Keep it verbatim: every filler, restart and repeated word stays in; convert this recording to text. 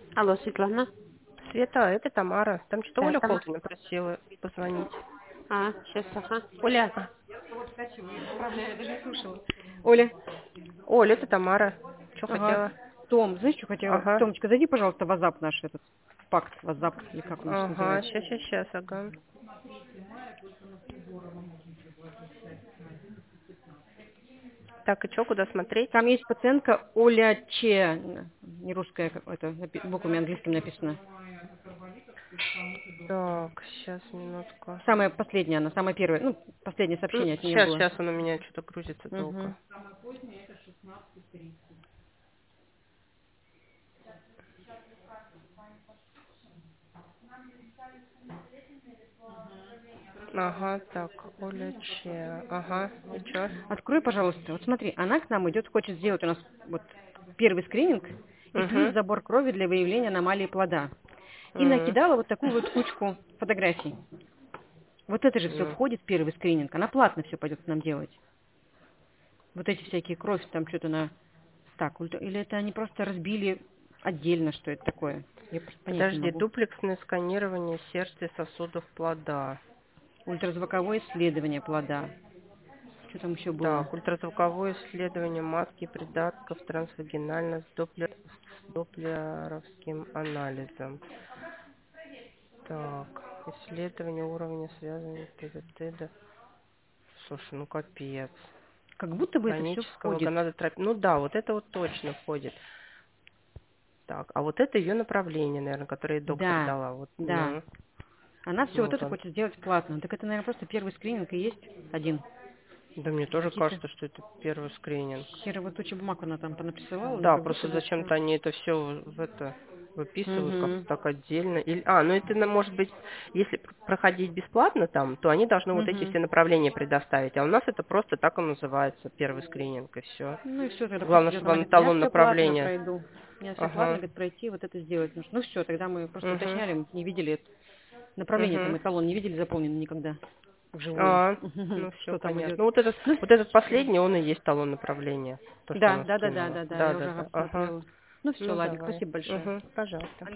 Алло, Светлана. Света, это Тамара. Там что-то Да, Оля там. Колтина просила позвонить. А, сейчас, ага. Оля. А, Правда, я даже не слушала. Оля. Оля, это Тамара. Что Ага. хотела? Том, знаешь, что хотела? Ага. Томочка, зайди, пожалуйста, в WhatsApp наш этот пакт, WhatsApp, или как он сейчас Ага, называется. сейчас, сейчас, сейчас, ага. Так, и что, куда смотреть? Там есть пациентка Оля Че, не русская, как это, напи- буквами английскими написано. Так, сейчас, минутку. Самая последняя она, самая первая, ну, последнее Ну, сообщение от нее сейчас, было. сейчас он у меня что-то грузится долго. Угу. Ага, так, Оля Че. Ага, и что? Открой, пожалуйста. Вот смотри, она к нам идет, хочет сделать у нас вот первый скрининг и плюс Угу. забор крови для выявления аномалии плода. И Угу. накидала вот такую вот кучку фотографий. Вот это же все Ну, входит в первый скрининг. Она платно все пойдет к нам делать. Вот эти всякие кровь, там что-то на... Так, ультра- или это они просто разбили отдельно, что это такое? Я просто понять не подожди, могу. дуплексное сканирование сердца и сосудов плода. Ультразвуковое исследование плода. Что там еще было? Так, ультразвуковое исследование матки придатков трансвагинально с, доплер, с доплеровским анализом. Так, исследование уровня связывания ТВТ. Да. Слушай, ну капец. Как будто бы это все Хронического входит. гонадотропии. Ну да, вот это вот точно входит. Так, а вот это ее направление, наверное, которое доктор Да, дала. Вот, да. ну, Она все ну вот это ладно. хочет сделать платно. Так это, наверное, просто первый скрининг и есть один. Да мне тоже Какие-то кажется, что это первый скрининг. херово тучи бумаг она там понаписывала, но Да, как будто просто бы все. зачем-то они это все в это выписывают как-то Угу. так отдельно. Или, а, ну это, на- может быть, если пр- проходить бесплатно там, то они должны вот эти Угу. все направления предоставить. А у нас это просто так и называется, первый скрининг, и все. Ну и все, тогда пусть Главное, идет. чтобы Она он говорит, я талон все платно направления. пройду. Я все платно, Ага. говорит, пройти, вот это сделать нужно. Ну все, тогда мы просто Угу. уточняли, мы не видели это. Направление там Угу. эталон не видели заполнено никогда вживую. А, Мгм. ну все Что там идет? понятно. Ну вот этот, Ну, вот этот последний, он и есть талон направления. То, что да, она да, да, да, скинула. да, да, Да, я да, уже да. Ага. смотрела. Ну все, Ну ладно, давай. спасибо большое. Угу. Пожалуйста.